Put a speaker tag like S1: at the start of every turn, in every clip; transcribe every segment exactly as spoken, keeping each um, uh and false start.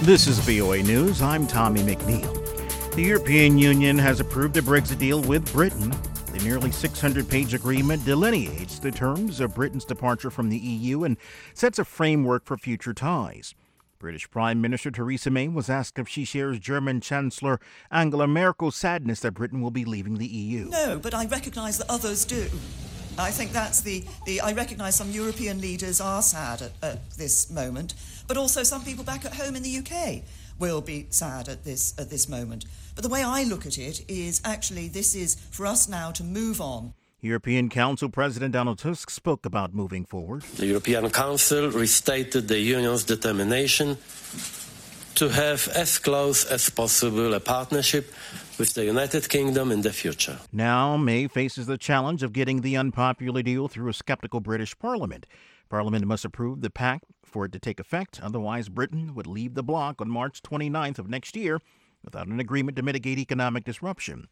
S1: This is V O A News. I'm Tommy McNeil. The European Union has approved a Brexit deal with Britain. The nearly six hundred page agreement delineates the terms of Britain's departure from the E U and sets a framework for future ties. British Prime Minister Theresa May was asked if she shares German Chancellor Angela Merkel's sadness that Britain will be leaving the E U.
S2: No, but I recognise that others do. I think that's the, the I recognise some European leaders are sad at, at this moment, but also some people back at home in the U K will be sad at this at this moment. But the way I look at it is actually this is for us now to move on.
S1: European Council President Donald Tusk spoke about moving forward.
S3: The European Council restated the Union's determination to have as close as possible a partnership with the United Kingdom in the future.
S1: Now May faces the challenge of getting the unpopular deal through a skeptical British Parliament. Parliament must approve the pact for it to take effect. Otherwise, Britain would leave the bloc on March twenty-ninth of next year without an agreement to mitigate economic disruption.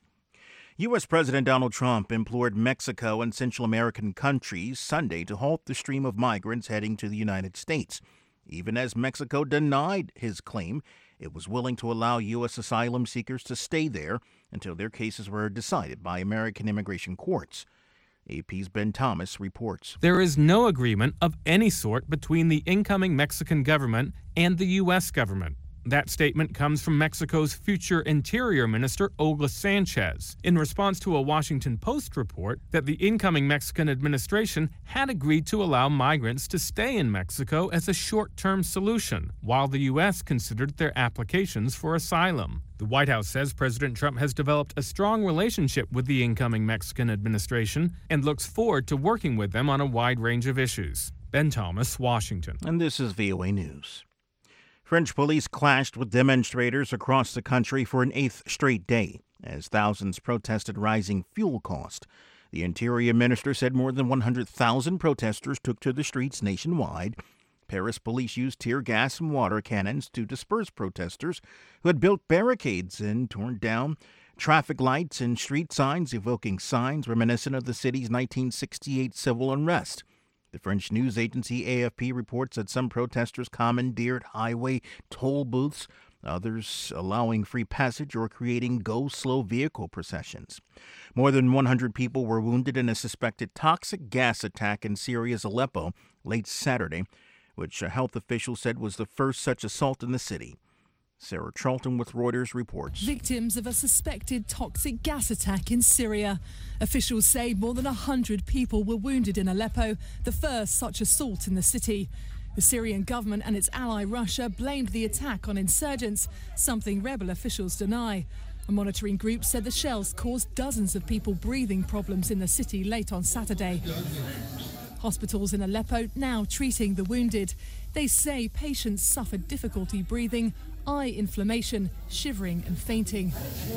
S1: U S. President Donald Trump implored Mexico and Central American countries Sunday to halt the stream of migrants heading to the United States, even as Mexico denied his claim it was willing to allow U S asylum seekers to stay there until their cases were decided by American immigration courts. A P's Ben Thomas reports.
S4: There is no agreement of any sort between the incoming Mexican government and the U S government. That statement comes from Mexico's future Interior Minister, Olga Sanchez, in response to a Washington Post report that the incoming Mexican administration had agreed to allow migrants to stay in Mexico as a short-term solution, while the U S considered their applications for asylum. The White House says President Trump has developed a strong relationship with the incoming Mexican administration and looks forward to working with them on a wide range of issues. Ben Thomas, Washington.
S1: And this is V O A News. French police clashed with demonstrators across the country for an eighth straight day as thousands protested rising fuel costs. The Interior Minister said more than one hundred thousand protesters took to the streets nationwide. Paris police used tear gas and water cannons to disperse protesters who had built barricades and torn down traffic lights and street signs, evoking signs reminiscent of the city's nineteen sixty-eight civil unrest. The French news agency A F P reports that some protesters commandeered highway toll booths, others allowing free passage or creating go-slow vehicle processions. More than one hundred people were wounded in a suspected toxic gas attack in Syria's Aleppo late Saturday, which health officials said was the first such assault in the city. Sarah Charlton with Reuters reports.
S5: Victims of a suspected toxic gas attack in Syria. Officials say more than one hundred people were wounded in Aleppo, the first such assault in the city. The Syrian government and its ally Russia blamed the attack on insurgents, something rebel officials deny. A monitoring group said the shells caused dozens of people breathing problems in the city late on Saturday. Hospitals in Aleppo now treating the wounded. They say patients suffered difficulty breathing, eye inflammation, shivering and fainting.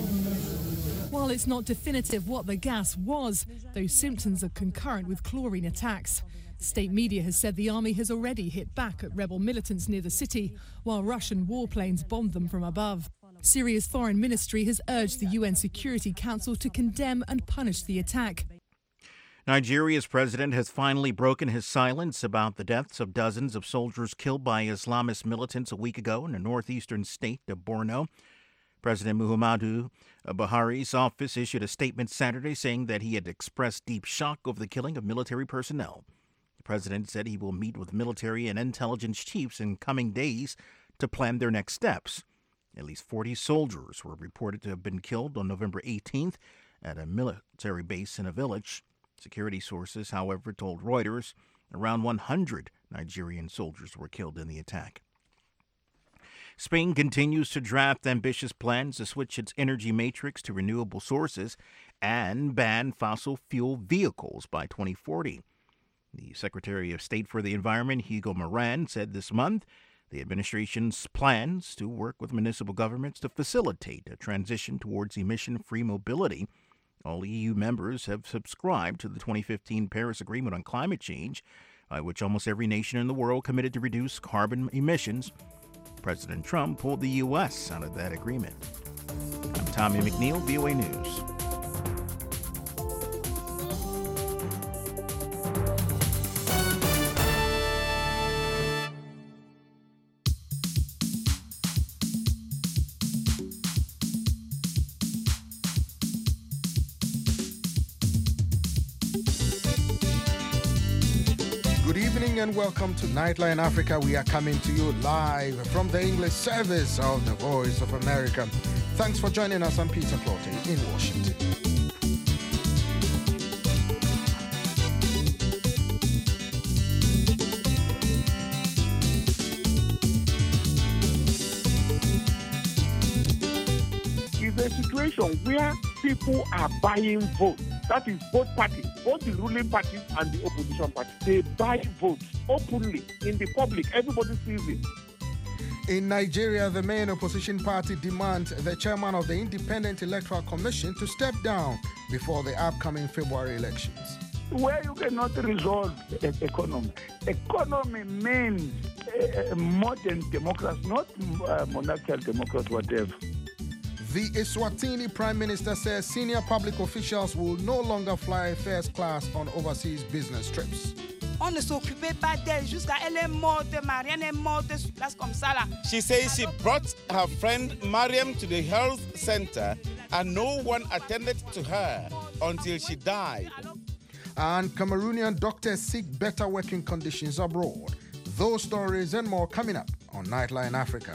S5: While it's not definitive what the gas was, those symptoms are concurrent with chlorine attacks. State media has said the army has already hit back at rebel militants near the city, while Russian warplanes bombed them from above. Syria's foreign ministry has urged the U N Security Council to condemn and punish the attack.
S1: Nigeria's president has finally broken his silence about the deaths of dozens of soldiers killed by Islamist militants a week ago in the northeastern state of Borno. President Muhammadu Buhari's office issued a statement Saturday saying that he had expressed deep shock over the killing of military personnel. The president said he will meet with military and intelligence chiefs in coming days to plan their next steps. At least forty soldiers were reported to have been killed on November eighteenth at a military base in a village. Security sources, however, told Reuters around one hundred Nigerian soldiers were killed in the attack. Spain continues to draft ambitious plans to switch its energy matrix to renewable sources and ban fossil fuel vehicles by twenty forty. The Secretary of State for the Environment, Hugo Moran, said this month the administration's plans to work with municipal governments to facilitate a transition towards emission-free mobility. All E U members have subscribed to the twenty fifteen Paris Agreement on Climate Change, by which almost every nation in the world committed to reduce carbon emissions. President Trump pulled the U S out of that agreement. I'm Tommy McNeil, V O A News.
S6: evening and welcome to Nightline Africa. We are coming to you live from the English service of the Voice of America. Thanks for joining us. I'm Peter Clottey in Washington.
S7: It's a situation where people are buying votes. That is both parties, both the ruling parties and the opposition party. They buy votes openly in the public. Everybody sees it.
S6: In Nigeria, the main opposition party demands the chairman of the Independent Electoral Commission to step down before the upcoming February elections.
S7: Where you cannot resolve the economy. Economy means a modern democracy, not uh, monarchical democracy, whatever.
S6: The Eswatini Prime Minister says senior public officials will no longer fly first class on overseas business trips.
S8: On ne s'occupait pas d'elle jusqu'à elle est morte, Marianne est morte sur place comme ça là.
S9: She says she brought her friend Mariam to the health center and no one attended to her until she died.
S6: And Cameroonian doctors seek better working conditions abroad. Those stories and more coming up on Nightline Africa.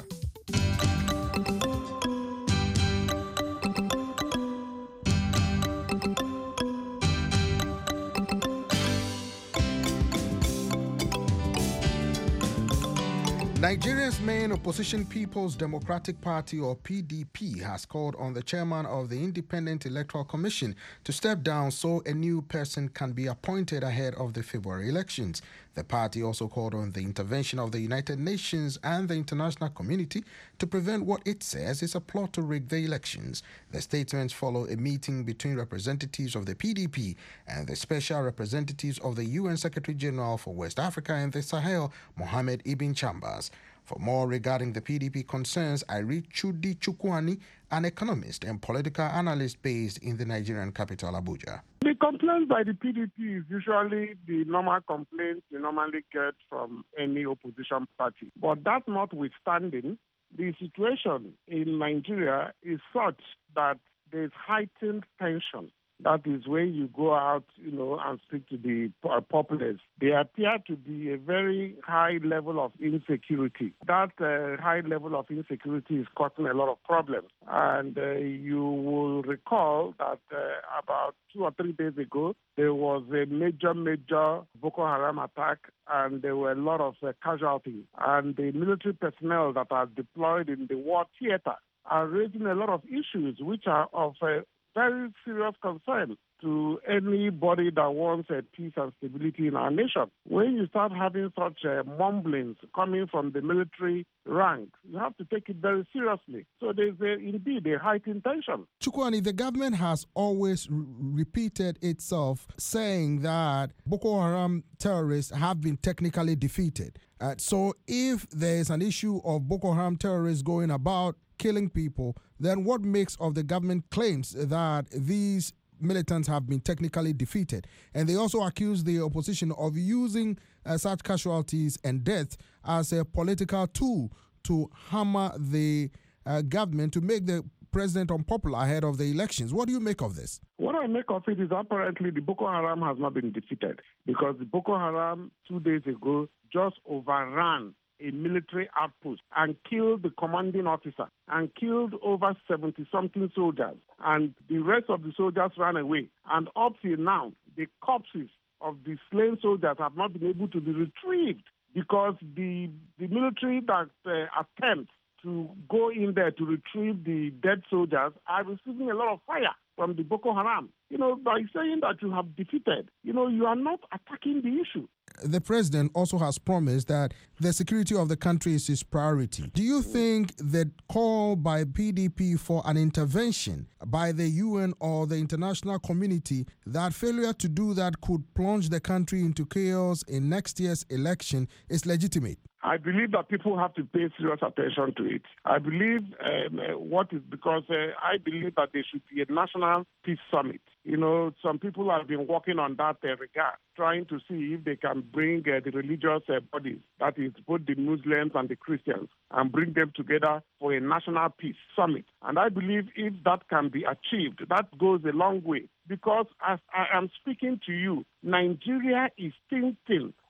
S6: Nigeria's main opposition People's Democratic Party, or P D P, has called on the chairman of the Independent Electoral Commission to step down so a new person can be appointed ahead of the February elections. The party also called on the intervention of the United Nations and the international community to prevent what it says is a plot to rig the elections. The statements follow a meeting between representatives of the P D P and the special representatives of the U N Secretary General for West Africa and the Sahel, Mohamed Ibn Chambers. For more regarding the P D P concerns, I read Chudi Chukwani, an economist and political analyst based in the Nigerian capital, Abuja.
S7: The complaints by the P D P is usually the normal complaints you normally get from any opposition party. But that notwithstanding, the situation in Nigeria is such that there's heightened tension. That is where you go out, you know, and speak to the populace. There appear to be a very high level of insecurity. That uh, high level of insecurity is causing a lot of problems. And uh, you will recall that uh, about two or three days ago, there was a major, major Boko Haram attack, and there were a lot of uh, casualties. And the military personnel that are deployed in the war theater are raising a lot of issues which are of uh, very serious concern to anybody that wants a peace and stability in our nation. When you start having such uh, mumblings coming from the military ranks, you have to take it very seriously. So there's a, indeed a heightened tension.
S6: Chukwani, the government has always r- repeated itself saying that Boko Haram terrorists have been technically defeated. Uh, so if there is an issue of Boko Haram terrorists going about killing people, then what makes of the government claims that these militants have been technically defeated? And they also accuse the opposition of using uh, such casualties and deaths as a political tool to hammer the uh, government to make the president unpopular ahead of the elections. What do you make of this?
S7: What I make of it is apparently the Boko Haram has not been defeated, because the Boko Haram two days ago just overran a military outpost and killed the commanding officer and killed over seventy-something soldiers. And the rest of the soldiers ran away. And up till now, the corpses of the slain soldiers have not been able to be retrieved because the, the military that uh, attempts to go in there to retrieve the dead soldiers are receiving a lot of fire from the Boko Haram. You know, by saying that you have defeated, you know, you are not attacking the issue.
S6: The president also has promised that the security of the country is his priority. Do you think the call by P D P for an intervention by the U N or the international community, that failure to do that could plunge the country into chaos in next year's election, is legitimate?
S7: I believe that people have to pay serious attention to it. I believe um, uh, what is because uh, I believe that there should be a national peace summit. You know, some people have been working on that uh, regard, trying to see if they can bring uh, the religious uh, bodies, that is both the Muslims and the Christians, and bring them together for a national peace summit. And I believe if that can be achieved, that goes a long way. Because as I am speaking to you, Nigeria is thinking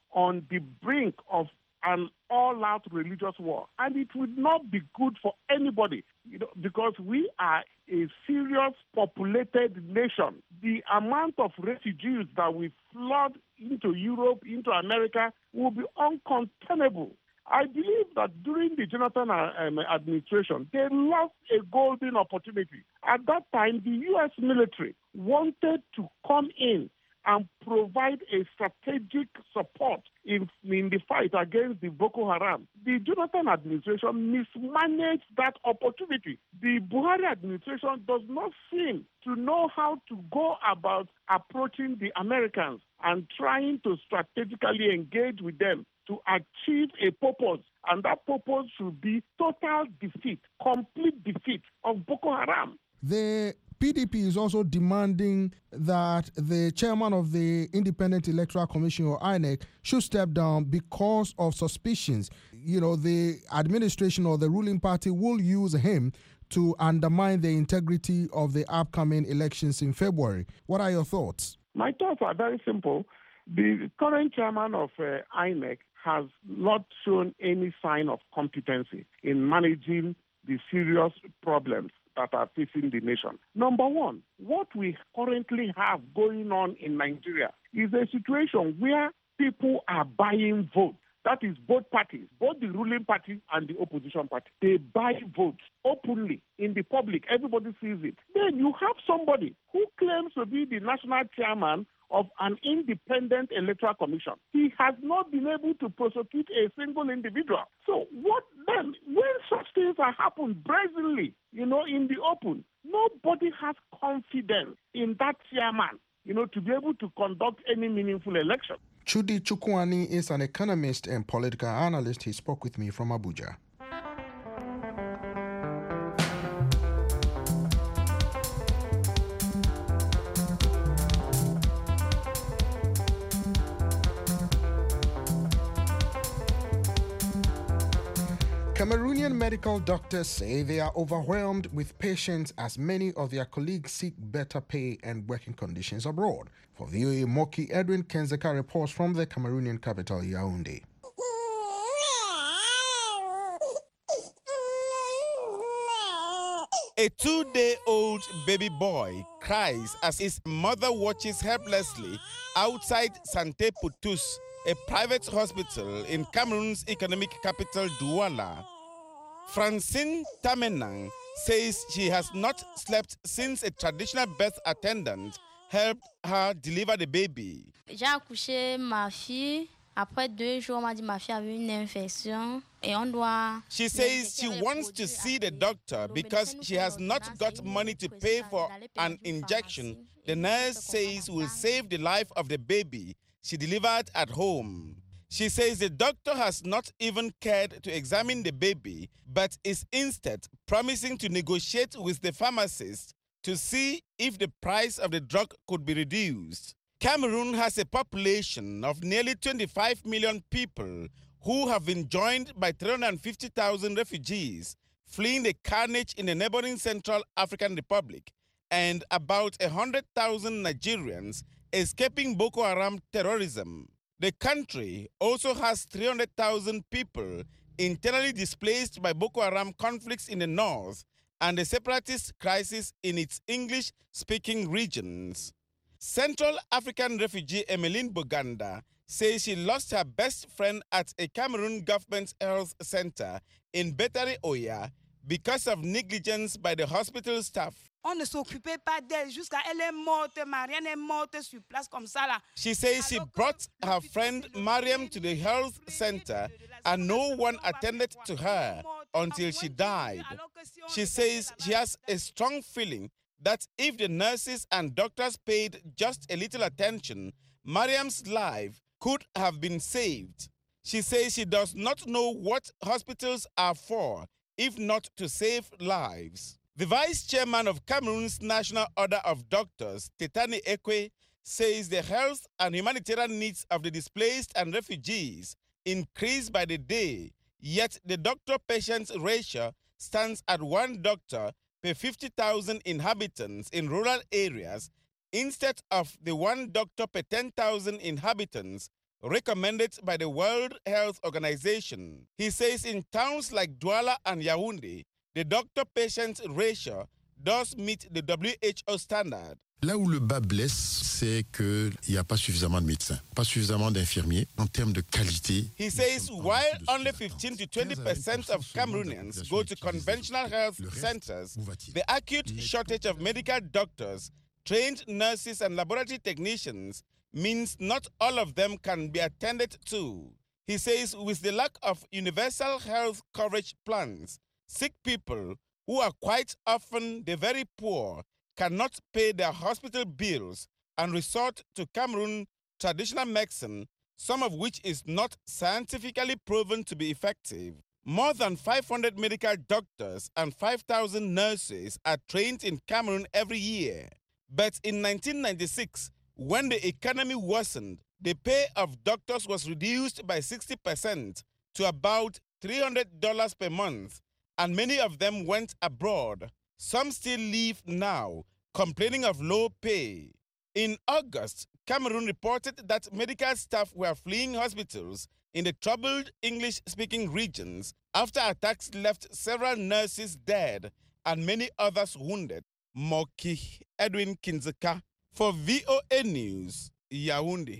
S7: on the brink of an all-out religious war. And it would not be good for anybody, you know, because we are a serious populated nation. The amount of refugees that we flood into Europe, into America, will be uncontainable. I believe that during the Jonathan um, administration, they lost a golden opportunity. At that time, the U S military wanted to come in and provide a strategic support in, in the fight against the Boko Haram. The Jonathan administration mismanaged that opportunity. The Buhari administration does not seem to know how to go about approaching the Americans and trying to strategically engage with them to achieve a purpose, and that purpose should be total defeat, complete defeat of Boko Haram.
S6: The P D P is also demanding that the chairman of the Independent Electoral Commission, or I N E C, should step down because of suspicions. You know, the administration or the ruling party will use him to undermine the integrity of the upcoming elections in February. What are your thoughts?
S7: My thoughts are very simple. The current chairman of uh, I N E C has not shown any sign of competency in managing the serious problems that are facing the nation. Number one, what we currently have going on in Nigeria is a situation where people are buying votes. That is both parties, both the ruling party and the opposition party. They buy votes openly in the public. Everybody sees it. Then you have somebody who claims to be the national chairman of an independent electoral commission. He has not been able to prosecute a single individual. So what then, when such things are happening brazenly, you know, in the open, nobody has confidence in that chairman, you know, to be able to conduct any meaningful election.
S6: Chudi Chukwani is an economist and political analyst. He spoke with me from Abuja. Cameroonian medical doctors say they are overwhelmed with patients as many of their colleagues seek better pay and working conditions abroad. For V O A Moki, Edwin Kenzeka reports from the Cameroonian capital, Yaoundé.
S9: A two-day-old baby boy cries as his mother watches helplessly outside Santé pour tous, a private hospital in Cameroon's economic capital, Douala. Francine Tamenang says she has not slept since a traditional birth attendant helped her deliver the baby.
S10: J'ai accouché ma fille. Après deux jours, on m'a dit ma fille avait une infection et on doit.
S9: She says she wants to see the doctor because she has not got money to pay for an injection the nurse says will save the life of the baby she delivered at home. She says the doctor has not even cared to examine the baby, but is instead promising to negotiate with the pharmacist to see if the price of the drug could be reduced. Cameroon has a population of nearly twenty-five million people who have been joined by three hundred fifty thousand refugees fleeing the carnage in the neighboring Central African Republic and about one hundred thousand Nigerians escaping Boko Haram terrorism. The country also has three hundred thousand people internally displaced by Boko Haram conflicts in the north and the separatist crisis in its English-speaking regions. Central African refugee Emmeline Boganda says she lost her best friend at a Cameroon government health center in Betare Oya because of negligence by the hospital staff.
S8: On ne s'occupait pas d'elle jusqu'à elle est morte, Mariam est morte sur place comme ça là.
S9: She says she brought her friend Mariam to the health center and no one attended to her until she died. She says she has a strong feeling that if the nurses and doctors paid just a little attention, Mariam's life could have been saved. She says she does not know what hospitals are for, if not to save lives. The vice chairman of Cameroon's National Order of Doctors, Tetani Ekwe, says the health and humanitarian needs of the displaced and refugees increase by the day, yet the doctor-patient ratio stands at one doctor per fifty thousand inhabitants in rural areas instead of the one doctor per ten thousand inhabitants recommended by the World Health Organization. He says in towns like Douala and Yaoundé, the doctor-patient ratio does meet the W H O standard.
S11: Là où le bas blesse, c'est qu'il n'y a pas suffisamment de médecins, pas suffisamment d'infirmiers en termes de qualité.
S9: He says while only fifteen to twenty percent of Cameroonians go to conventional health centers, the acute shortage of medical doctors, trained nurses and laboratory technicians means not all of them can be attended to. He says with the lack of universal health coverage plans, sick people, who are quite often the very poor, cannot pay their hospital bills and resort to Cameroon traditional medicine, some of which is not scientifically proven to be effective. More than five hundred medical doctors and five thousand nurses are trained in Cameroon every year. But in nineteen ninety-six, when the economy worsened, the pay of doctors was reduced by sixty percent to about three hundred dollars per month, and many of them went abroad. Some still live now, complaining of low pay. In August, Cameroon reported that medical staff were fleeing hospitals in the troubled English-speaking regions after attacks left several nurses dead and many others wounded. Moki Edwin Kinzeka for V O A News, Yaoundé.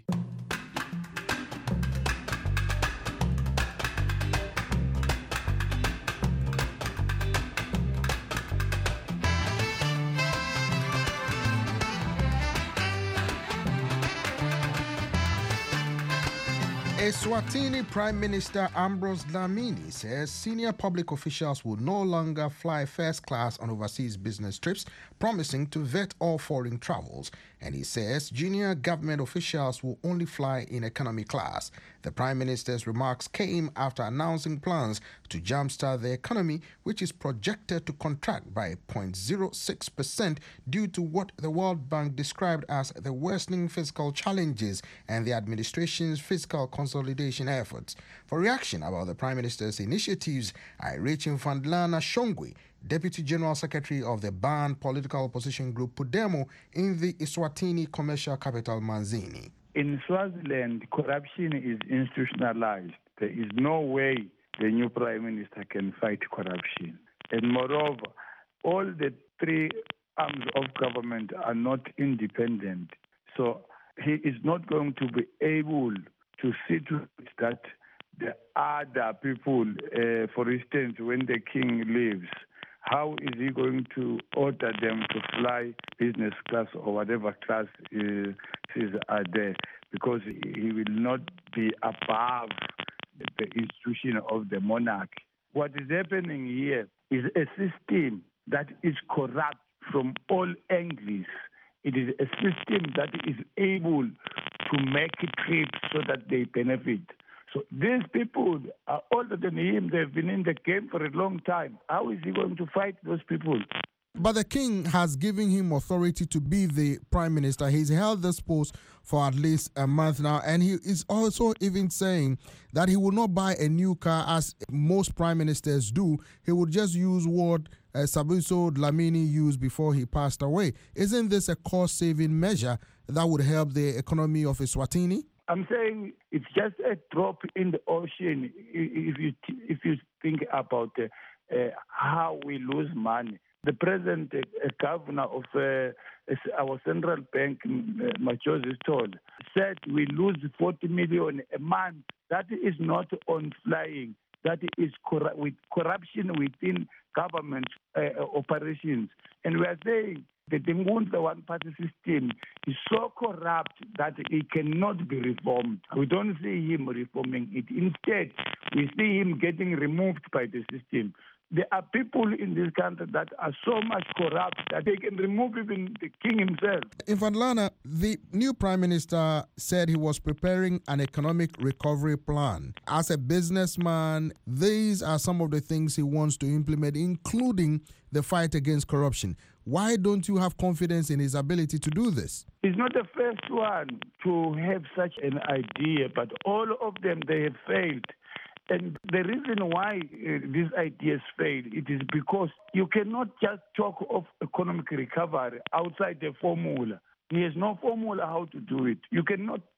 S6: Eswatini Prime Minister Ambrose Dlamini says senior public officials will no longer fly first class on overseas business trips, promising to vet all foreign travels. And he says junior government officials will only fly in economy class. The Prime Minister's remarks came after announcing plans to jumpstart the economy, which is projected to contract by zero point zero six percent due to what the World Bank described as the worsening fiscal challenges and the administration's fiscal consolidation efforts. For reaction about the Prime Minister's initiatives, I reach Mfandlana Shongwe, Deputy General Secretary of the banned political opposition group Pudemo in the Eswatini commercial capital Manzini.
S12: In Swaziland, corruption is institutionalized. There is no way the new Prime Minister can fight corruption. And moreover, all the three arms of government are not independent. So he is not going to be able to see to it that the other people, uh, for instance, when the king leaves, how is he going to order them to fly business class or whatever class is, is are there? Because he will not be above the institution of the monarch. What is happening here is a system that is corrupt from all angles. It is a system that is able to make trips so that they benefit. So these people are older than him. They've been in the game for a long time. How is he going to fight those people?
S6: But the king has given him authority to be the prime minister. He's held this post for at least a month now, and he is also even saying that he will not buy a new car as most prime ministers do. He would just use what uh, Sabiso Dlamini used before he passed away. Isn't this a cost-saving measure that would help the economy of Eswatini?
S12: I'm saying it's just a drop in the ocean if you if you think about uh, uh, how we lose money. The present uh, governor of uh, our central bank, uh, Machozi Tol, said we lose forty million a month. That is not on flying. That is cor- with corruption within government uh, operations. And we are saying the Dengunza one-party system is so corrupt that it cannot be reformed. We don't see him reforming it. Instead, we see him getting removed by the system. There are people in this country that are so much corrupt that they can remove even the king himself.
S6: In Fandlana, the new prime minister said he was preparing an economic recovery plan. As a businessman, these are some of the things he wants to implement, including the fight against corruption. Why don't you have confidence in his ability to do this?
S12: He's not the first one to have such an idea, but all of them, they have failed. And the reason why uh, these ideas fail, it is because you cannot just talk of economic recovery outside the formula. He has no formula how to do it. You cannot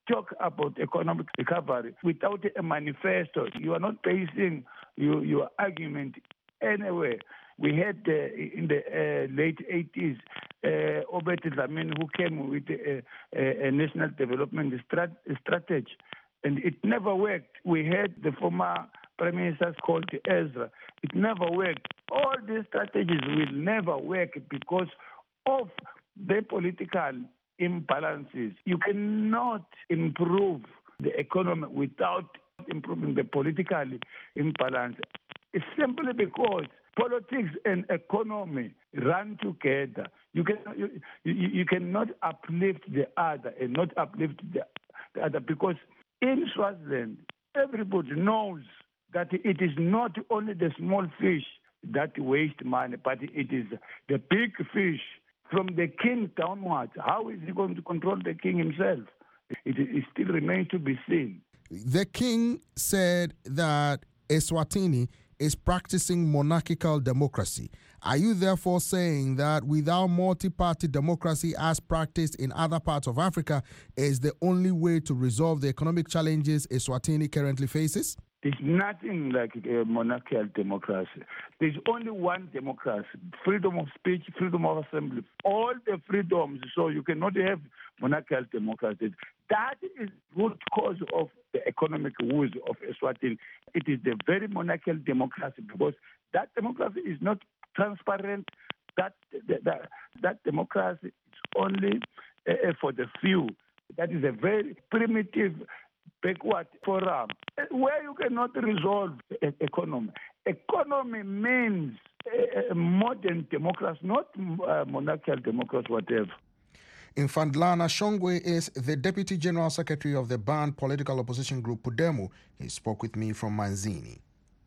S12: talk about economic recovery without a manifesto. You are not basing your, your argument anywhere. We had uh, in the uh, late eighties, uh, Obed Dlamini, who came with a, a, a national development strat- strategy, and it never worked. We had the former Prime Minister called Ezra. It never worked. All these strategies will never work because of the political imbalances. You cannot improve the economy without improving the political imbalance. It's simply because politics and economy run together. You can you, you, you cannot uplift the other and not uplift the, the other, because in Swaziland everybody knows that it is not only the small fish that waste money, but it is the big fish from the king downwards. How is he going to control the king himself? It, it still remains to be seen.
S6: The king said that Eswatini is practicing monarchical democracy. Are you therefore saying that without multi-party democracy as practiced in other parts of Africa is the only way to resolve the economic challenges Eswatini currently faces?
S12: There's nothing like a monarchical democracy. There's only one democracy: freedom of speech, freedom of assembly, all the freedoms. So you cannot have monarchical democracy. That is root cause of the economic woes of Eswatini. It is the very monarchical democracy, because that democracy is not transparent. That that, that democracy is only uh, for the few. That is a very primitive, backward forum where you cannot resolve e- economy. Economy means a, a modern democracy, not uh, monarchical democracy, whatever.
S6: Infandlana Shongwe is the Deputy General Secretary of the banned political opposition group Pudemu. He spoke with me from Manzini.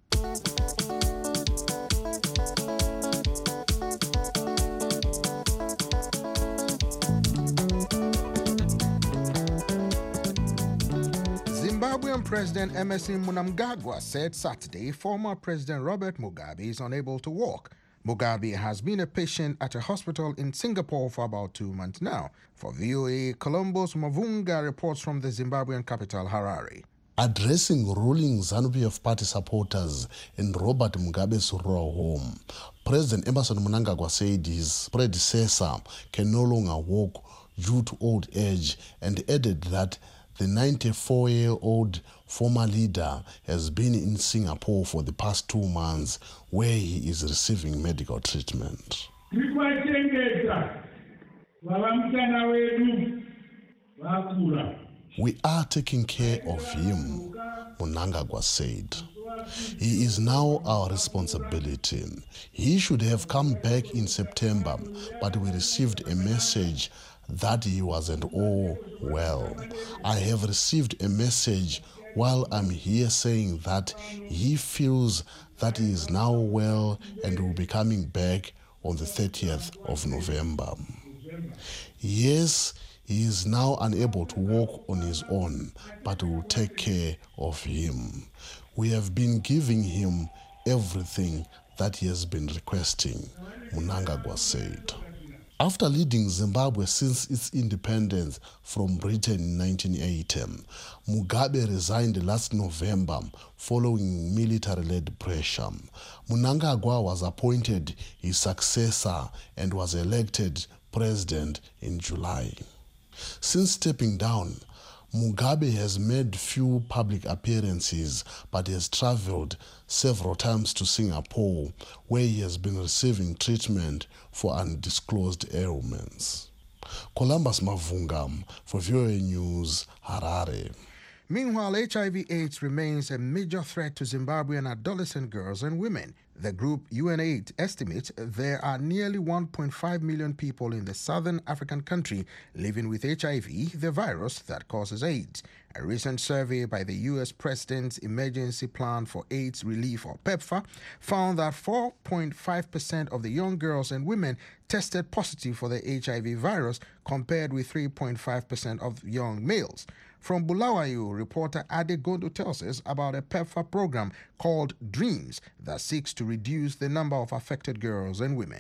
S6: Zimbabwean President Emmerson Mnangagwa said Saturday former President Robert Mugabe is unable to walk. Mugabe has been a patient at a hospital in Singapore for about two months now. For V O A, Columbus Mavunga reports from the Zimbabwean capital, Harare.
S13: Addressing ruling ZANU-P F party supporters in Robert Mugabe's royal home, President Emmerson Mnangagwa said his predecessor can no longer walk due to old age, and added that the ninety-four-year-old former leader has been in Singapore for the past two months, where he is receiving medical treatment. We are taking care of him, Mnangagwa said. He is now our responsibility. He should have come back in September, but we received a message that he wasn't all well. I have received a message while I'm here saying that he feels that he is now well and will be coming back on the thirtieth of November. Yes, he is now unable to walk on his own, but we will take care of him. We have been giving him everything that he has been requesting, Mnangagwa said. After leading Zimbabwe since its independence from Britain in nineteen eighty, Mugabe resigned last November following military-led pressure. Mnangagwa was appointed his successor and was elected president in July. Since stepping down, Mugabe has made few public appearances, but has traveled several times to Singapore, where he has been receiving treatment for undisclosed ailments. Columbus Mavunga for V O A News, Harare.
S6: Meanwhile, H I V AIDS remains a major threat to Zimbabwean adolescent girls and women. The group U N AIDS estimates there are nearly one point five million people in the southern African country living with H I V, the virus that causes AIDS. A recent survey by the U S President's Emergency Plan for AIDS Relief, or PEPFAR, found that four point five percent of the young girls and women tested positive for the H I V virus, compared with three point five percent of young males. From Bulawayo, reporter Ade Gondo tells us about a PEPFAR program called DREAMS that seeks to reduce the number of affected girls and women.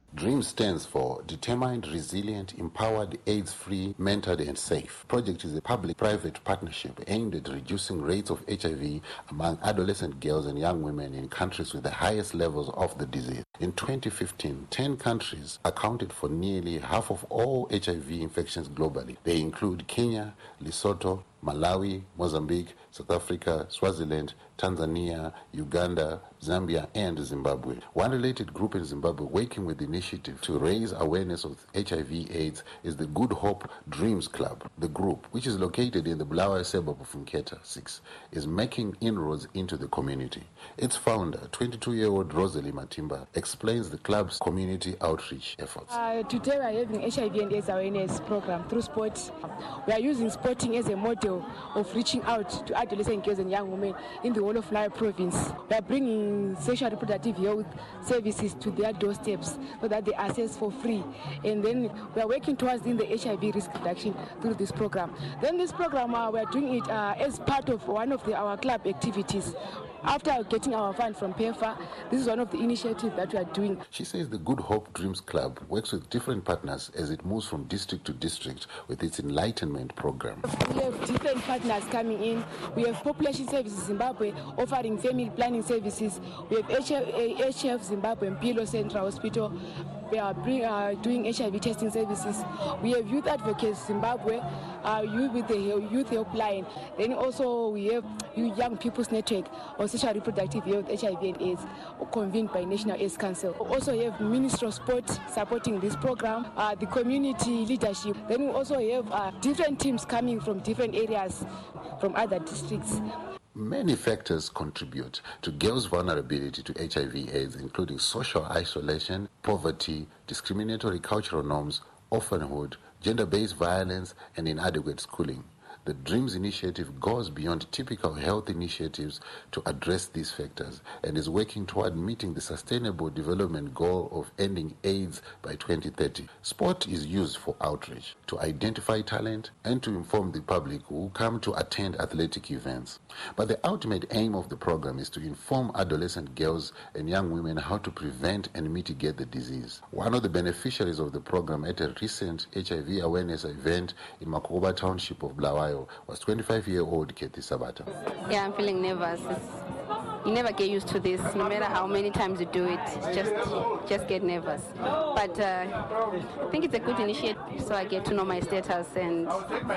S14: DREAM stands for Determined, Resilient, Empowered, AIDS-Free, Mentored and Safe. Project is a public-private partnership aimed at reducing rates of H I V among adolescent girls and young women in countries with the highest levels of the disease. In twenty fifteen, ten countries accounted for nearly half of all H I V infections globally. They include Kenya, Lesotho, Malawi, Mozambique, South Africa, Swaziland, Tanzania, Uganda, Zambia, and Zimbabwe. One related group in Zimbabwe working with the initiative to raise awareness of H I V AIDS is the Good Hope Dreams Club. The group, which is located in the Bulawayo suburb of Nketa six, is making inroads into the community. Its founder, twenty-two-year-old Rosalie Matimba, explains the club's community outreach efforts.
S15: Uh, today we are having H I V and AIDS awareness program through sport. We are using sporting as a model of reaching out to adolescent girls and young women in the whole of Bulawayo province. We are bringing sexual reproductive health services to their doorsteps so that they access for free. And then we are working towards in the H I V risk reduction through this program. Then this program, uh, we are doing it uh, as part of one of the, our club activities. After getting our fund from PEFA, this is one of the initiatives that we are doing.
S14: She says the Good Hope Dreams Club works with different partners as it moves from district to district with its enlightenment program.
S15: We have different partners coming in. We have Population Services Zimbabwe offering family planning services. We have H F Zimbabwe and Mpilo Central Hospital. We are bring, uh, doing H I V testing services. We have Youth Advocates Zimbabwe, uh, youth with the Youth Helpline. Then also we have Young People's Network on Sexual Reproductive Health, H I V and AIDS, convened by National AIDS Council. We also have Ministry of Sport supporting this program, uh, the community leadership. Then we also have uh, different teams coming from different areas, from other districts.
S14: Many factors contribute to girls' vulnerability to H I V AIDS, including social isolation, poverty, discriminatory cultural norms, orphanhood, gender-based violence, and inadequate schooling. The DREAMS initiative goes beyond typical health initiatives to address these factors and is working toward meeting the Sustainable Development Goal of ending AIDS by twenty thirty. Sport is used for outreach, to identify talent, and to inform the public who come to attend athletic events. But the ultimate aim of the program is to inform adolescent girls and young women how to prevent and mitigate the disease. One of the beneficiaries of the program at a recent H I V awareness event in Makoba Township of Bulawayo was twenty-five-year-old Katie Sabata.
S16: Yeah, I'm feeling nervous. It's, you never get used to this. No matter how many times you do it, just just get nervous. But uh, I think it's a good initiative, so I get to know my status and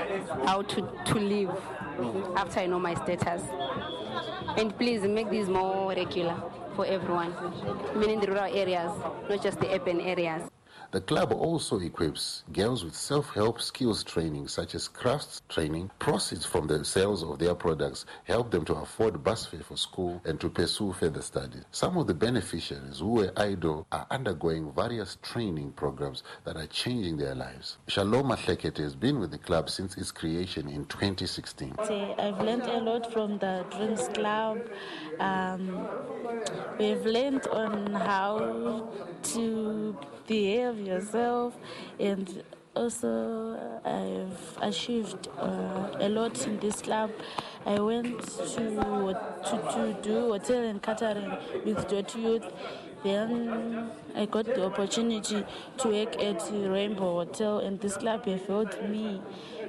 S16: how to, to live after I know my status. And please make these more regular for everyone, even in the rural areas, not just the urban areas.
S14: The club also equips girls with self-help skills training such as crafts training. Proceeds from the sales of their products help them to afford bus fare for school and to pursue further studies. Some of the beneficiaries who were idle are undergoing various training programs that are changing their lives. Shalom Mahlekete has been with the club since its creation in twenty sixteen.
S17: I've learned a lot from the Dreams Club. Um, we've learned on how to behave yourself, and also I've achieved uh, a lot in this club. I went to to, to do hotel and catering with Dot Youth. Then I got the opportunity to work at Rainbow Hotel, and this club have helped me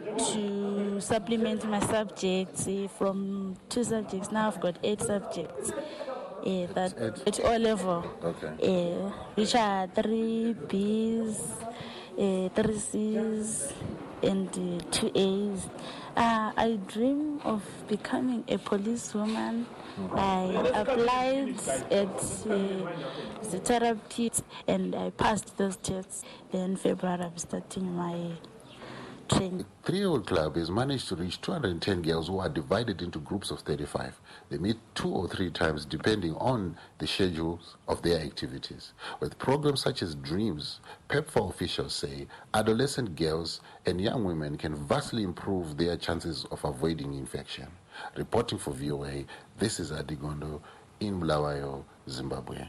S17: to supplement my subjects from two subjects. Now I've got eight subjects. Yeah, that at all level. Okay. Uh, which are three B's, uh, three C's, and uh, two A's. Uh, I dream of becoming a policewoman. Mm-hmm. I applied at uh, the therapy, and I passed those tests. Then February I'm starting my training.
S14: The three-year-old club has managed to reach two hundred ten girls who are divided into groups of thirty-five. They meet two or three times depending on the schedules of their activities. With programs such as DREAMS, PEPFAR officials say adolescent girls and young women can vastly improve their chances of avoiding infection. Reporting for V O A, this is Adigondo in Bulawayo, Zimbabwe.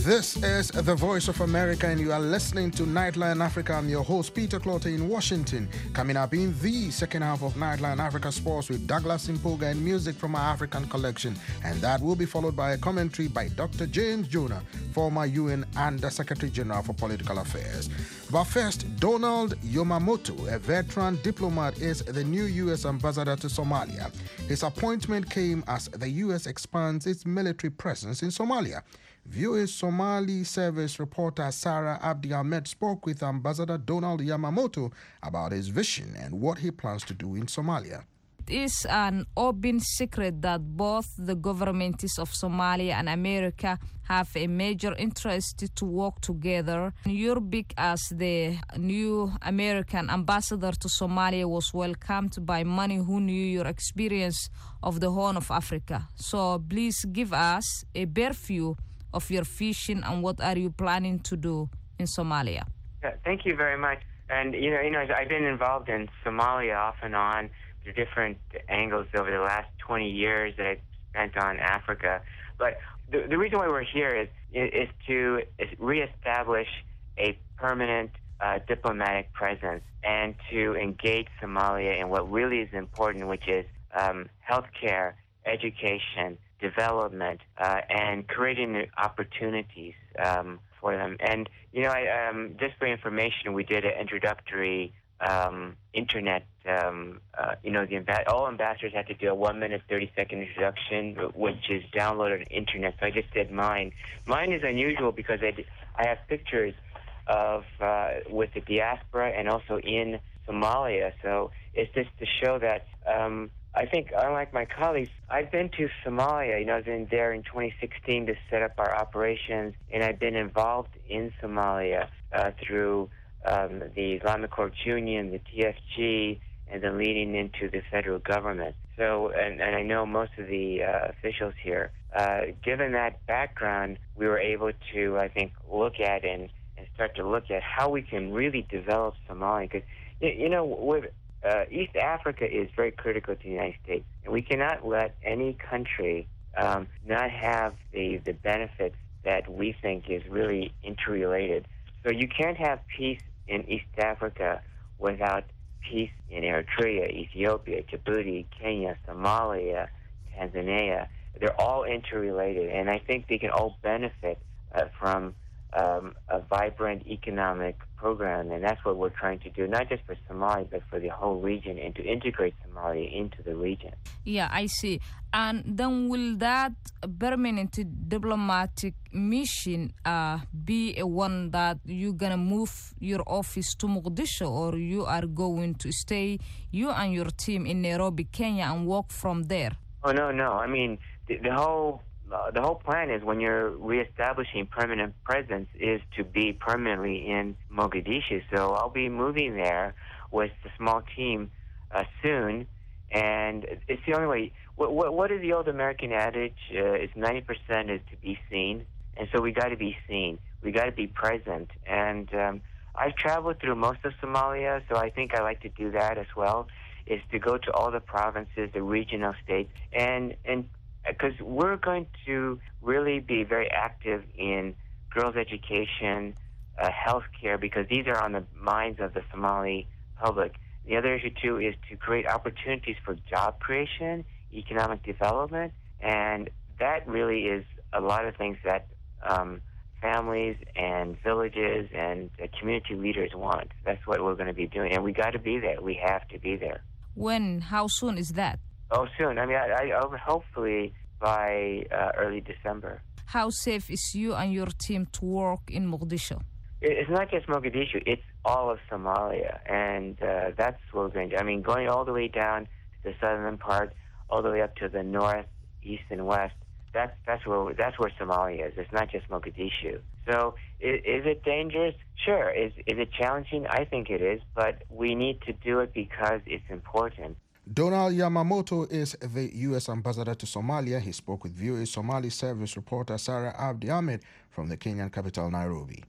S6: This is the Voice of America, and you are listening to Nightline Africa. I'm your host, Peter Clotte in Washington. Coming up in the second half of Nightline Africa Sports with Douglas Impoga and music from our African collection. And that will be followed by a commentary by Doctor James Jonah, former U N Under-Secretary General for Political Affairs. But first, Donald Yamamoto, a veteran diplomat, is the new U S ambassador to Somalia. His appointment came as the U S expands its military presence in Somalia. V O A Somali service reporter Sarah Abdi Ahmed spoke with Ambassador Donald Yamamoto about his vision and what he plans to do in Somalia.
S18: It is an open secret that both the governments of Somalia and America have a major interest to work together. Your big as the new American ambassador to Somalia was welcomed by many who knew your experience of the Horn of Africa. So please give us a bare view of your vision and what are you planning to do in Somalia?
S19: Yeah, thank you very much. And you know, you know, I've been involved in Somalia off and on through different angles over the last twenty years that I've spent on Africa. But the, the reason why we're here is is to is reestablish a permanent uh, diplomatic presence and to engage Somalia in what really is important, which is um, healthcare, education, development, uh, and creating opportunities um, for them. And, you know, I, um, just for information, we did an introductory um, internet, um, uh, you know, the amb- all ambassadors had to do a one minute, thirty second introduction, which is downloaded on the internet. So I just did mine. Mine is unusual because I, d- I have pictures of, uh, with the diaspora and also in Somalia. So it's just to show that, um, I think, unlike my colleagues, I've been to Somalia. You know, I was in there in twenty sixteen to set up our operations, and I've been involved in Somalia uh, through um, the Islamic Courts Union, the T F G, and then leading into the federal government. So, and, and I know most of the uh, officials here. Uh, given that background, we were able to, I think, look at and, and start to look at how we can really develop Somalia. Because, you, you know, with Uh, East Africa is very critical to the United States, and we cannot let any country um, not have the, the benefits that we think is really interrelated. So you can't have peace in East Africa without peace in Eritrea, Ethiopia, Djibouti, Kenya, Somalia, Tanzania. They're all interrelated, and I think they can all benefit uh, from um, a vibrant economic program, and that's what we're trying to do, not just for Somalia, but for the whole region, and to integrate Somalia into the region.
S18: Yeah, I see. And then will that permanent diplomatic mission uh, be a one that you're going to move your office to Mogadishu, or you are going to stay, you and your team, in Nairobi, Kenya, and work from there?
S19: Oh, no, no. I mean, the, the whole... Uh, the whole plan is, when you're reestablishing permanent presence, is to be permanently in Mogadishu. So I'll be moving there with a small team uh, soon, and it's the only way. What, what, what is the old American adage? Uh, it's ninety percent is to be seen, and so we got to be seen. We got to be present. And um, I've traveled through most of Somalia, so I think I like to do that as well, is to go to all the provinces, the regional states, and and because we're going to really be very active in girls' education, uh, health care, because these are on the minds of the Somali public. The other issue, too, is to create opportunities for job creation, economic development, and that really is a lot of things that um, families and villages and uh, community leaders want. That's what we're going to be doing, and we got to be there. We have to be there.
S18: When? How soon is that?
S19: Oh, soon. I mean, I, I hopefully by uh, early December.
S18: How safe is you and your team to work in Mogadishu?
S19: It's not just Mogadishu. It's all of Somalia, and uh, that's what we're going to do. I mean, going all the way down to the southern part, all the way up to the north, east, and west. That's that's where that's where Somalia is. It's not just Mogadishu. So, is, is it dangerous? Sure. Is is it challenging? I think it is, but we need to do it because it's important.
S6: Donald Yamamoto is the U S ambassador to Somalia. He spoke with V O A Somali service reporter Sarah Abdi Ahmed from the Kenyan capital, Nairobi.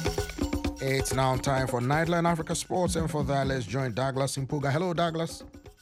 S6: It's now time for Nightline Africa Sports, and for that, let's join Douglas Impoga. Hello, Douglas.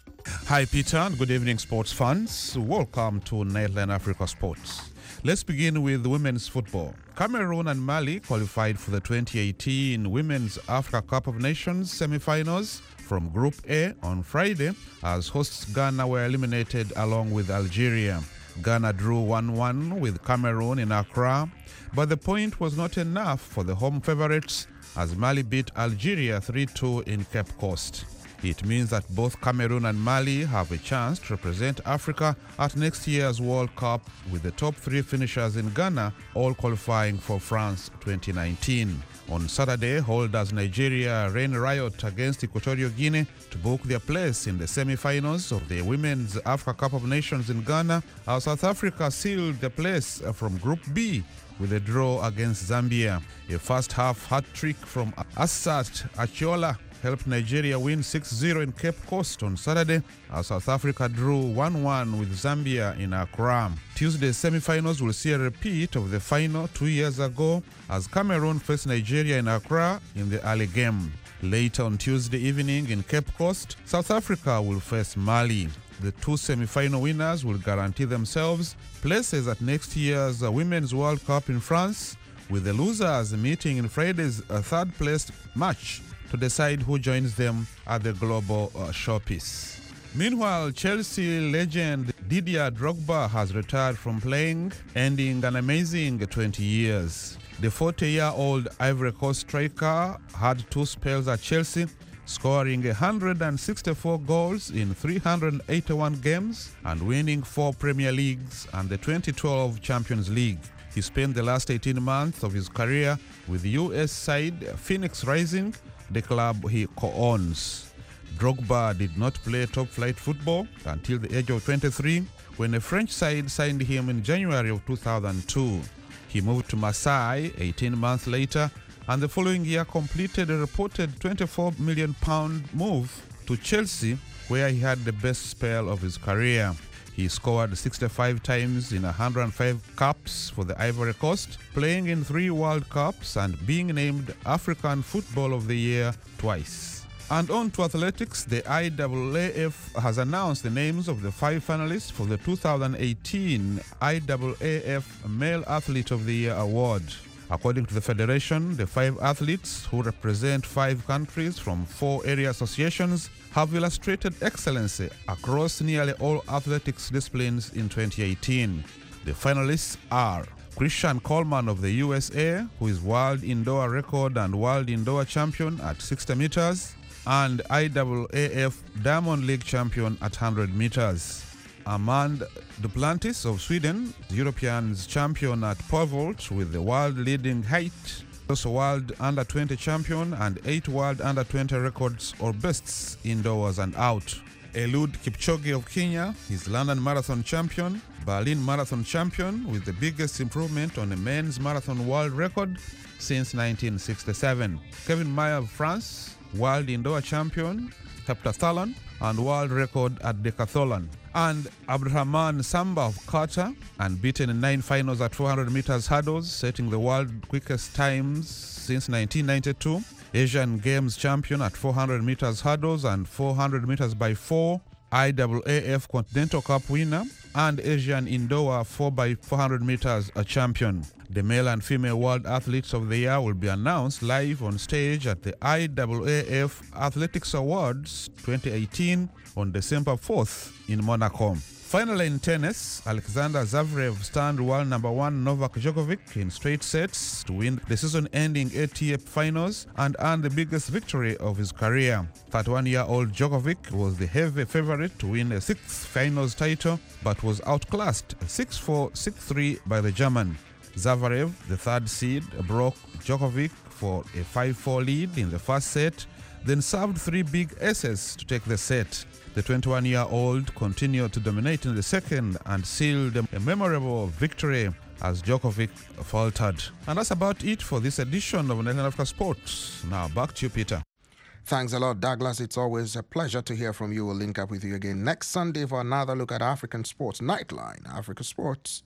S20: Hi, Peter, and good evening, sports fans. Welcome to Nightline Africa Sports. Let's begin with women's football. Cameroon and Mali qualified for the twenty eighteen Women's Africa Cup of Nations semi-finals from Group A on Friday, as hosts Ghana were eliminated along with Algeria. Ghana drew one one with Cameroon in Accra, but the point was not enough for the home favorites as Mali beat Algeria three two in Cape Coast. It means that both Cameroon and Mali have a chance to represent Africa at next year's World Cup, with the top three finishers in Ghana all qualifying for France twenty nineteen. On Saturday, holders Nigeria rain riot against Equatorial Guinea to book their place in the semi-finals of the Women's Africa Cup of Nations in Ghana, as South Africa sealed the place from Group B with a draw against Zambia. A first-half hat-trick from Asat Achiola helped Nigeria win six zero in Cape Coast on Saturday, as South Africa drew one one with Zambia in Accra. Tuesday's semi-finals will see a repeat of the final two years ago, as Cameroon faced Nigeria in Accra in the early game. Later on Tuesday evening in Cape Coast, South Africa will face Mali. The two semi-final winners will guarantee themselves places at next year's Women's World Cup in France, with the losers meeting in Friday's third-place match to decide who joins them at the global uh, showpiece. Meanwhile, Chelsea legend Didier Drogba has retired from playing, ending an amazing twenty years. The forty-year-old Ivory Coast striker had two spells at Chelsea, scoring one hundred sixty-four goals in three hundred eighty-one games and winning four Premier Leagues and the twenty twelve Champions League. He spent the last eighteen months of his career with the U S side Phoenix Rising, the club he co-owns. Drogba did not play top-flight football until the age of twenty-three, when a French side signed him in January of two thousand two. He moved to Marseille eighteen months later, and the following year completed a reported twenty-four million pound move to Chelsea, where he had the best spell of his career. He scored sixty-five times in one hundred five caps for the Ivory Coast, playing in three World Cups and being named African Football of the Year twice. And on to athletics, the I A A F has announced the names of the five finalists for the two thousand eighteen I A A F Male Athlete of the Year award. According to the federation, the five athletes, who represent five countries from four area associations, have illustrated excellency across nearly all athletics disciplines in twenty eighteen. The finalists are Christian Coleman of the U S A, who is world indoor record and world indoor champion at sixty meters, and I A A F Diamond League champion at one hundred meters. Amand Duplantis of Sweden, Europeans champion at pole vault with the world leading height, also world under twenty champion and eight world under twenty records or bests indoors and out. Eliud Kipchoge of Kenya is London Marathon champion, Berlin Marathon champion with the biggest improvement on a men's marathon world record since nineteen sixty-seven. Kevin Mayer of France, world indoor champion, heptathlon and world record at decathlon. And Abdurrahman Samba of Qatar, and beaten in nine finals at four hundred meters hurdles, setting the world quickest times since nineteen ninety-two. Asian Games champion at four hundred meters hurdles and four hundred meters by four. I A A F Continental Cup winner and Asian Indoor four by four hundred meters a champion. The male and female World Athletes of the Year will be announced live on stage at the I A A F Athletics Awards twenty eighteen on December fourth in Monaco. Finally, in tennis, Alexander Zverev stunned world number one Novak Djokovic in straight sets to win the season-ending A T P finals and earn the biggest victory of his career. thirty-one-year-old Djokovic was the heavy favorite to win a sixth finals title, but was outclassed six four, six three by the German. Zverev, the third seed, broke Djokovic for a five four lead in the first set, then served three big aces to take the set. The twenty-one-year-old continued to dominate in the second and sealed a memorable victory as Djokovic faltered. And that's about it for this edition of Nightline Africa Sports. Now back to you, Peter.
S6: Thanks a lot, Douglas. It's always a pleasure to hear from you. We'll link up with you again next Sunday for another look at African sports. Nightline Africa Sports.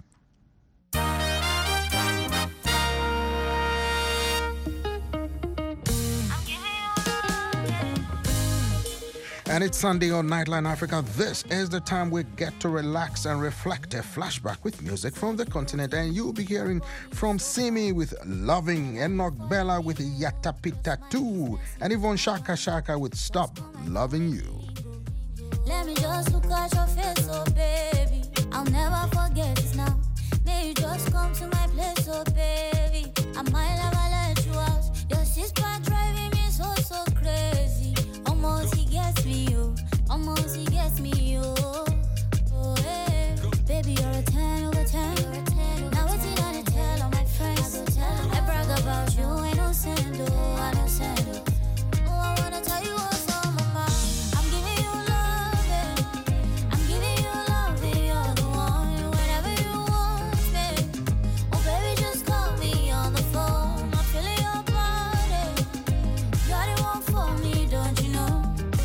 S6: And it's Sunday on Nightline Africa. This is the time we get to relax and reflect. A flashback with music from the continent. And you'll be hearing from Simi with Loving, Enoch Bella with Yatapita two, and Yvonne Shaka Shaka with Stop Loving You.
S21: Let me just look at your face, oh baby. I'll never forget this now. May you just come to my place, oh baby. I might never let you out. Your sister driving me so, so crazy. Almost he gets me, yo. Almost he gets me, yo. Oh, hey. Baby, you're a ten over ten. Now it's in on the tell all my friends. I brag about you, ain't no send, oh, I don't send, oh. Oh, I wanna tell you what's on my mind. I'm giving you love, yeah. I'm giving you love, yeah. You're the one, whenever you want me. Oh, baby, just call me on the phone. I'm feeling your body. You're the one for me, don't you know?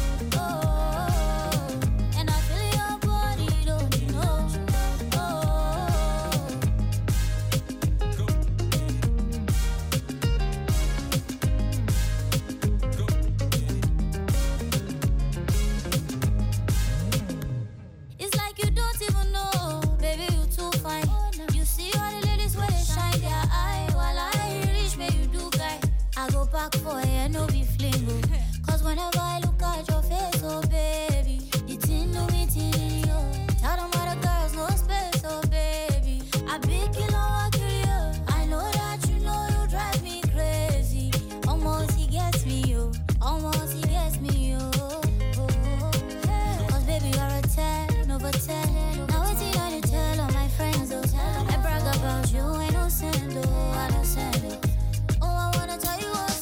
S21: For you, no be flingo. Cause whenever I look at your face, oh baby, it's in no meeting in you. Tell them other girls, no space, oh baby. I big kilo, I kill you. I know that you know you drive me crazy. Almost he gets me, yo. Almost he gets me, yo. Cause baby, you're a ten over ten. Now it's in on the tell all my friends, oh. I brag about you, ain't no send, oh, I don't send, oh. Oh, I wanna tell you what's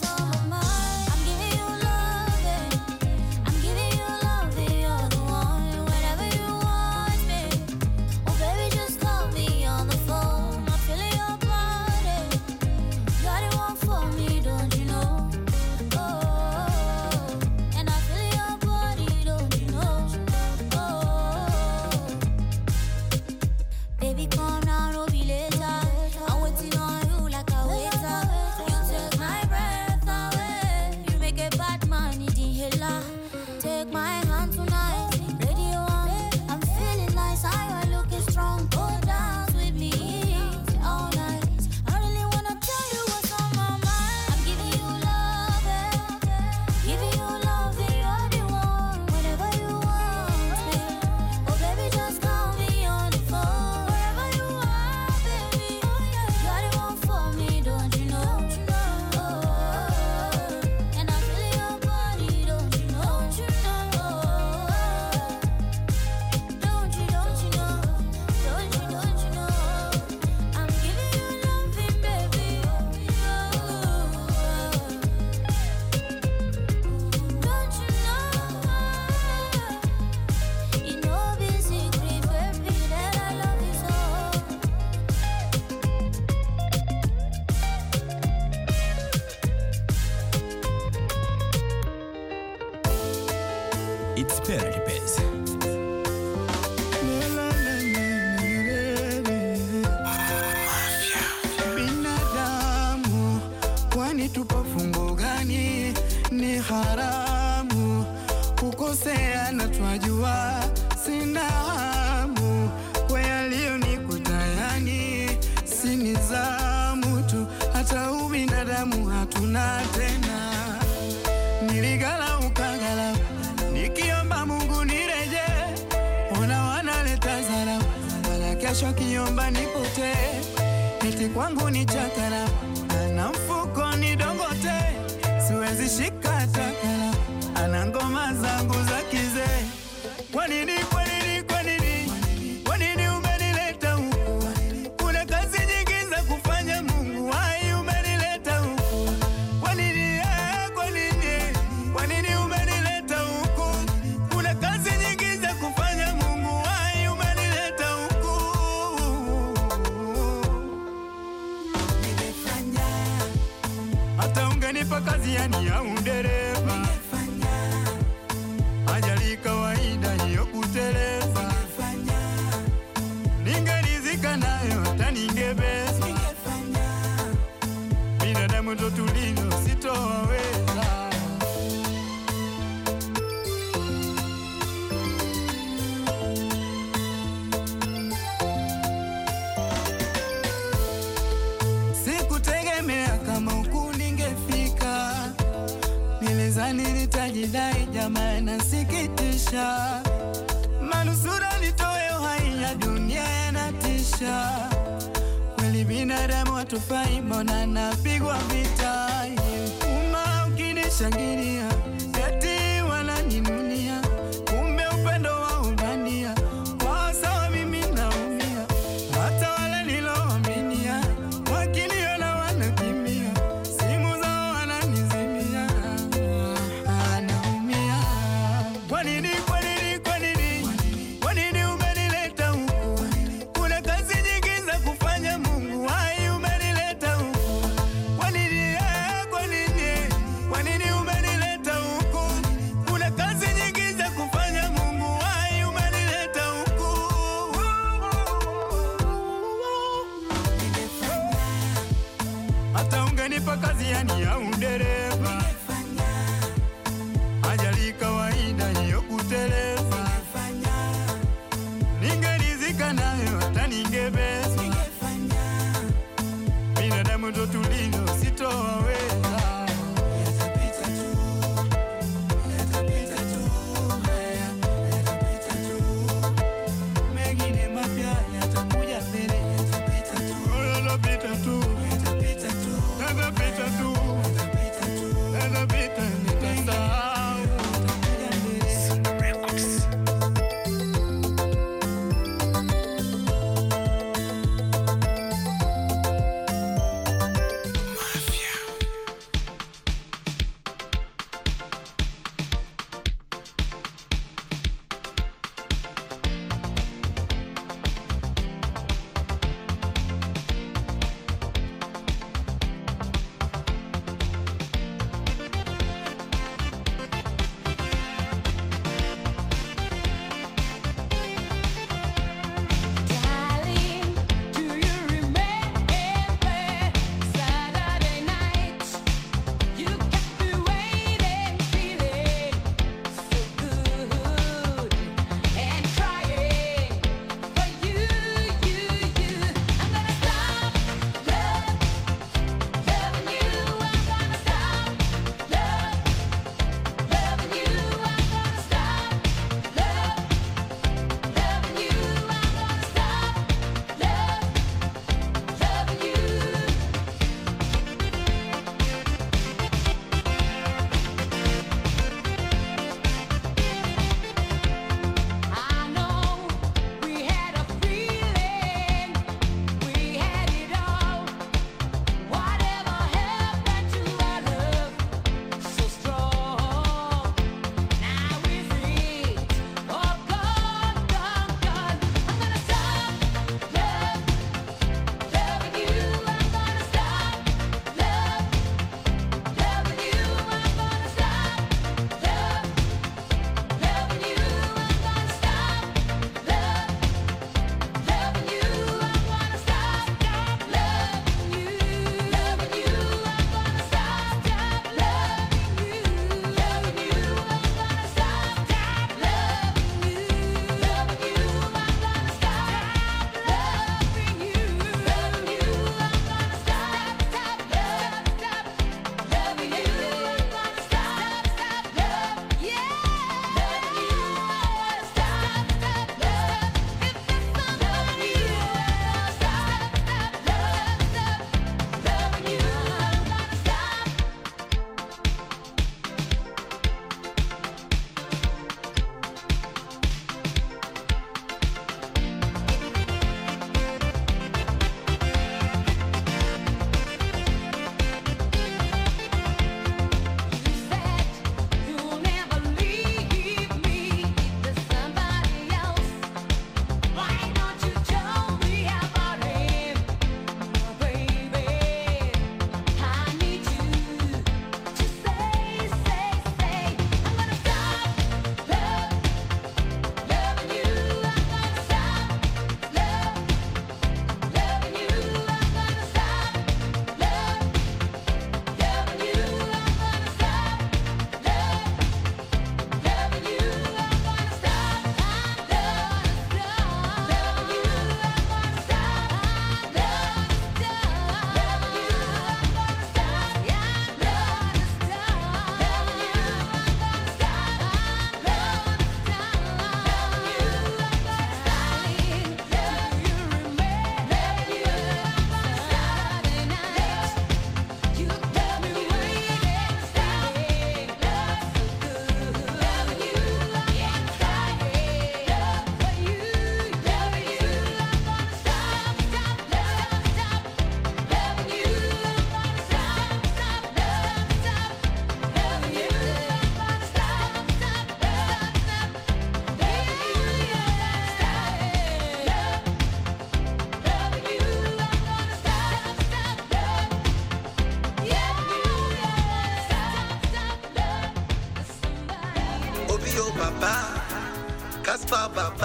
S22: It's Perlipez.
S23: Binadamu, kwani tupo fungo gani? Ni haramu kukosea na twajua, sina hamu kwa yaliyonikuta, yani si nizamu tu, hata ubinadamu hatuna tena. Niligala ukagala, nikiomba Mungu nireje, ona wanaleta zara, wala kesho kiomba nipote, eti kwangu ni chakara, ana mfuko ni dongote, siwezi shika takara, ana ngoma zangu za kizee. Kwa nini, kwa nini, kwa nini, kwa nini umenileta huku? Kuna kazi nyingi za kufanya Mungu, wai umenileta huku? Kwa nini, kwa nini, kwa nini umenileta huku? Kuna kazi nyingi za kufanya Mungu, wai umenileta huku? Nimefanya hata ungenipa kazi yani ya undereva, ajali kawaida hiyo kuteleza, ningerizika nayo hata ningebeza, binadamu ndo tulino sitowaweza. Kama nilitajidai jamaa nasikitisha, manusura nitoe uhai ya dunia yanatisha. Kweli binadamu hatufai, mbona napigwa vita? Umma ukinishangilia eti wananinunia, kumbe upendo wa ubania, kwa sawa mimi naumia. Hata wale niloaminia wakiniona wanakimbia, simu zao wananizimia. Anaumia. Kwa nini, kwa nini, kwa nini? Kwa nini umenileta huku? Kuna kazi nyingi za kufanya, Mungu wai umenileta huku. Kwa nini, eh, kwa nini? Kwa nini umenileta huku? Kuna kazi nyingi za kufanya, Mungu wai umenileta huku. Hata ungenipa kazi yani ya udereva, ajali kawaida hiyo kuteleza, ningerizika nayo hata ningebeza. Binadamu ndo tulivyo, sitowaweza. Yatapita tu, yatapita tu, haya, yatapita tu. Mengine mapya yatakuja mbele, yatapita tu. Yatapita tu, yatapita tu, yatapita tu, yatapita tu.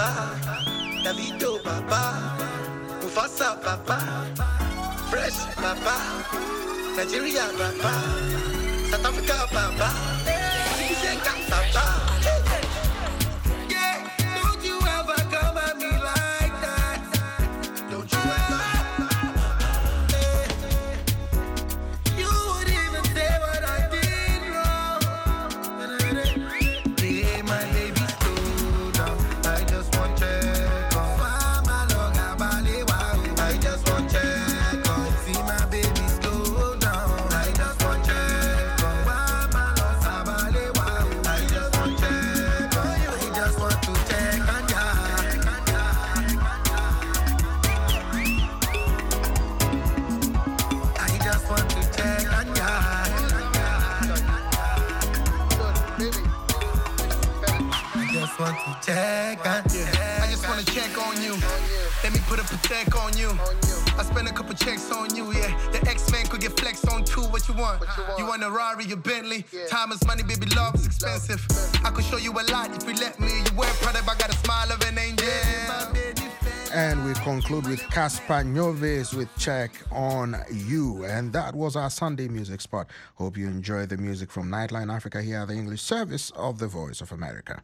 S23: papa, Davido papa, Mufasa papa, Fresh papa, Nigeria papa, South Africa papa, Zenga papa. Check on, yeah. I just wanna check on you. Let me put a protect on you. I spend a couple checks on you, yeah. The X-Men could get flex on too. What you want? What you want? You want a Rari, a Bentley? Yeah. Time is money, baby, love is expensive. Love. I could show you a lot if you let me. You wear product, I got a smile of an angel. Yeah.
S6: And we conclude with Caspar Noves with Check on You. And that was our Sunday music spot. Hope you enjoy the music from Nightline Africa here at the English service of the Voice of America.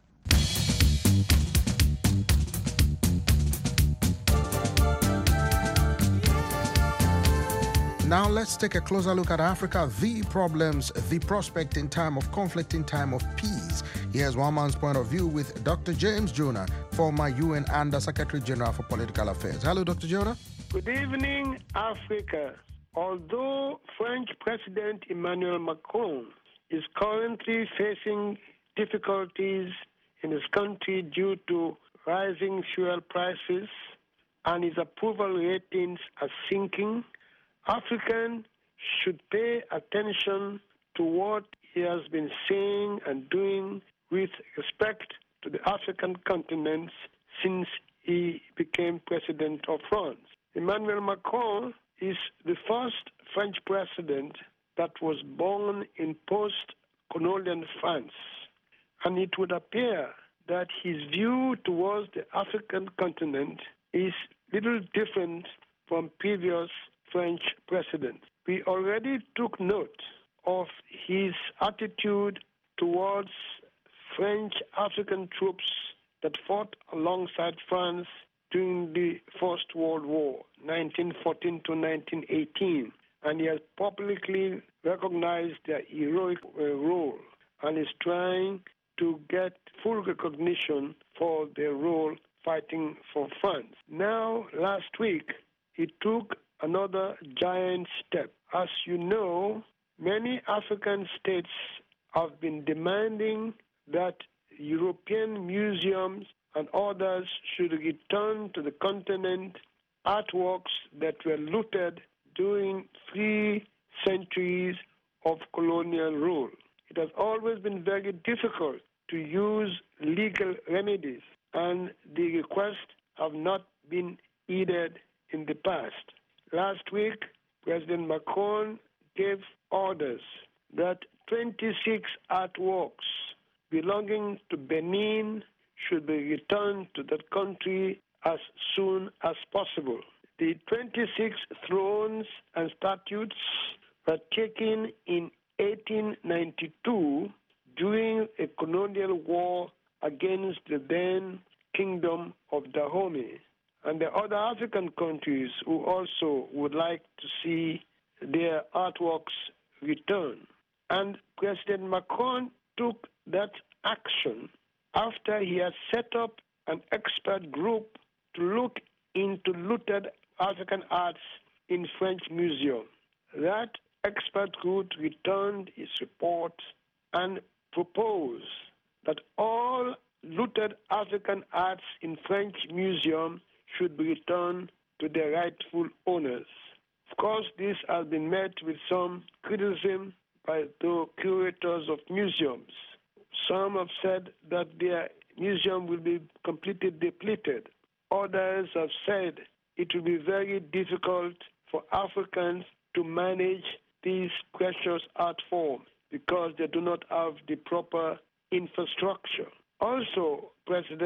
S6: Now let's take a closer look at Africa, the problems, the prospect in time of conflict, in time of peace. Here's one man's point of view with Doctor James Jonah, former U N Under Secretary General for Political Affairs. Hello, Doctor Jonah.
S2: Good evening, Africa. Although French President Emmanuel Macron is currently facing difficulties in his country due to rising fuel prices and his approval ratings are sinking, Africans should pay attention to what he has been saying and doing with respect to the African continent since he became president of France. Emmanuel Macron is the first French president that was born in post-colonial France, and it would appear that his view towards the African continent is little different from previous French president. We already took note of his attitude towards French African troops that fought alongside France during the First World War, nineteen fourteen to nineteen eighteen, and he has publicly recognized their heroic uh, role and is trying to get full recognition for their role fighting for France. Now, last week, he took another giant step. As you know, many African states have been demanding that European museums and others should return to the continent artworks that were looted during three centuries of colonial rule. It has always been very difficult to use legal remedies, and the requests have not been heeded in the past. Last week, President Macron gave orders that twenty-six artworks belonging to Benin should be returned to that country as soon as possible. The twenty-six thrones and statues were taken in eighteen ninety-two during a colonial war against the then Kingdom of Dahomey. And the other African countries who also would like to see their artworks returned. And President Macron took that action after he had set up an expert group to look into looted African arts in French museums. That expert group returned its report and proposed that all looted African arts in French museums should be returned to their rightful owners. Of course, this has been met with some criticism by the curators of museums. Some have said that their museum will be completely depleted. Others have said it will be very difficult for Africans to manage these precious art forms because they do not have the proper infrastructure. Also, President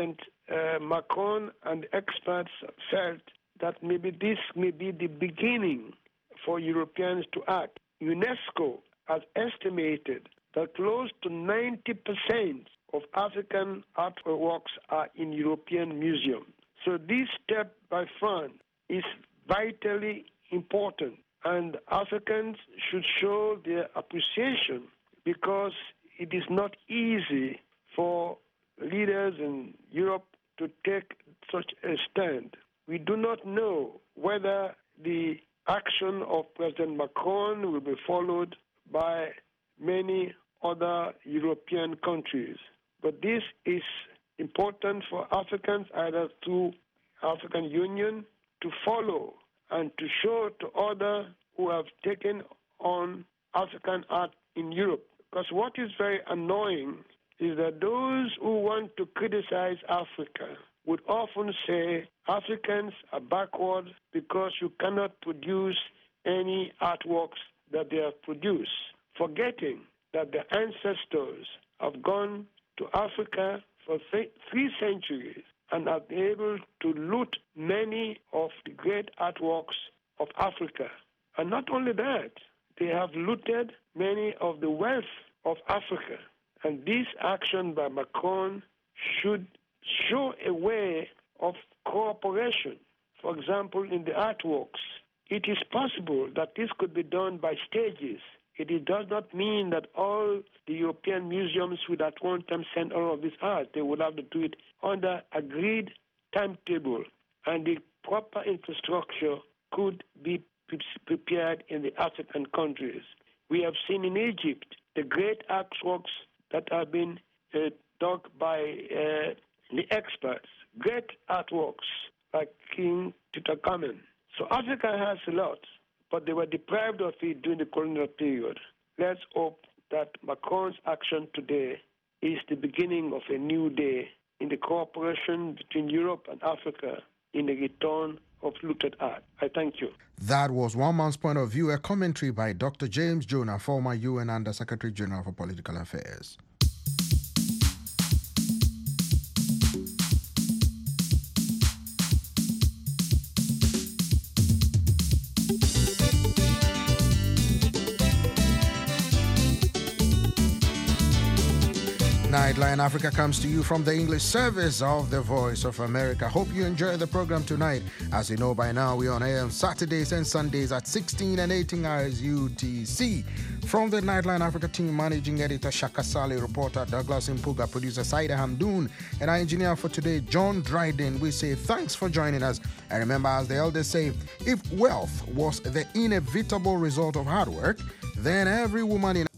S2: uh, Macron and experts felt that maybe this may be the beginning for Europeans to act. UNESCO has estimated that close to ninety percent of African artworks are in European museums. So this step by France is vitally important, and Africans should show their appreciation because it is not easy for leaders in Europe to take such a stand. We do not know whether the action of President Macron will be followed by many other European countries. But this is important for Africans, either through African Union, to follow and to show to others who have taken on African art in Europe. Because what is very annoying is that those who want to criticize Africa would often say Africans are backward because you cannot produce any artworks that they have produced, forgetting that the ancestors have gone to Africa for th- three centuries and have been able to loot many of the great artworks of Africa. And not only that, they have looted many of the wealth of Africa. And this action by Macron should show a way of cooperation. For example, in the artworks, it is possible that this could be done by stages. It does not mean that all the European museums would at one time send all of this art. They would have to do it under agreed timetable, and the proper infrastructure could be pre- prepared in the African countries. We have seen in Egypt the great artworks that have been uh, dug by uh, the experts, great artworks like King Tutankhamun. So Africa has a lot, but they were deprived of it during the colonial period. Let's hope that Macron's action today is the beginning of a new day in the cooperation between Europe and Africa in the return of looted art. I thank you.
S6: That was One Man's Point of View, a commentary by Doctor James Jonah, former U N Under Secretary General for Political Affairs. Nightline Africa comes to you from the English service of the Voice of America. Hope you enjoy the program tonight. As you know by now, we're on air on Saturdays and Sundays at sixteen and eighteen hours U T C. From the Nightline Africa team, managing editor Shaka Saleh, reporter Douglas Impuga, producer Saida Hamdoon, and our engineer for today, John Dryden, we say thanks for joining us. And remember, as the elders say, if wealth was the inevitable result of hard work, then every woman in